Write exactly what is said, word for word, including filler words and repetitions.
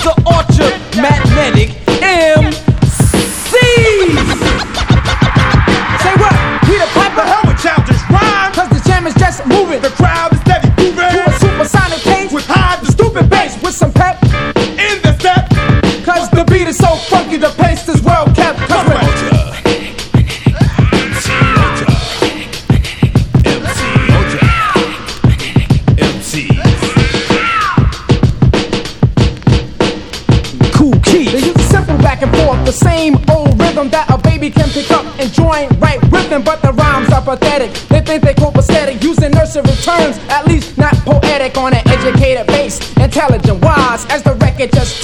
the Orchard Magnetic M C. Say what? Peter Piper? The hell with childish rhyme. Cause the jam is just moving. The crowd is steady moving. To a supersonic pace With high the stupid bass with some pep. in the step. Cause the beat is so funky, the pace is well kept. Cause Come we're on. cool key. They use simple back and forth, the same old rhythm that a baby can pick up and join right with them. But the rhymes are pathetic. They think they copacetic, using nursery terms, at least not poetic on an educated base. Intelligent, wise, as the record just